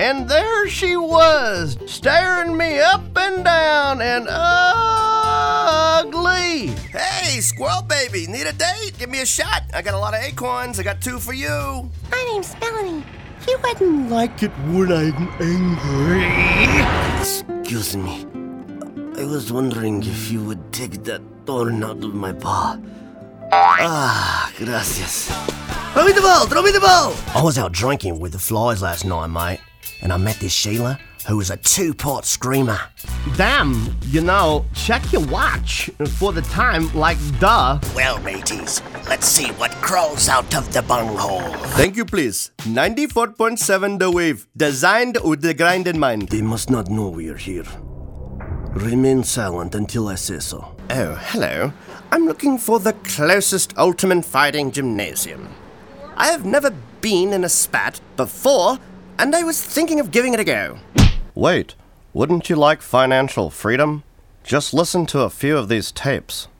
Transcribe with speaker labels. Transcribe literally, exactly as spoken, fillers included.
Speaker 1: and there she was, staring me up and down and ugly.
Speaker 2: Hey, squirrel baby, need a date? Give me a shot. I got a lot of acorns. I got two for you.
Speaker 3: My name's Melanie. You wouldn't
Speaker 1: like it when I'm angry.
Speaker 2: Excuse me. I was wondering if you would take that thorn out of my paw. Ah, gracias. Throw me the ball, throw me the ball! I was out drinking with the flies last night, mate, and I met this Sheila, who was a two-part screamer.
Speaker 1: Damn, you know, check your watch for the time, like duh.
Speaker 2: Well, mateys, let's see what crawls out of the bunghole.
Speaker 1: Thank you, please. ninety-four point seven The Wave, designed with the grind in mind.
Speaker 2: They must not know we are here. Remain silent until I say so.
Speaker 1: Oh, hello. I'm looking for the closest Ultimate Fighting Gymnasium. I have never been in a spat before, and I was thinking of giving it a go. Wait, wouldn't you like financial freedom? Just listen to a few of these tapes.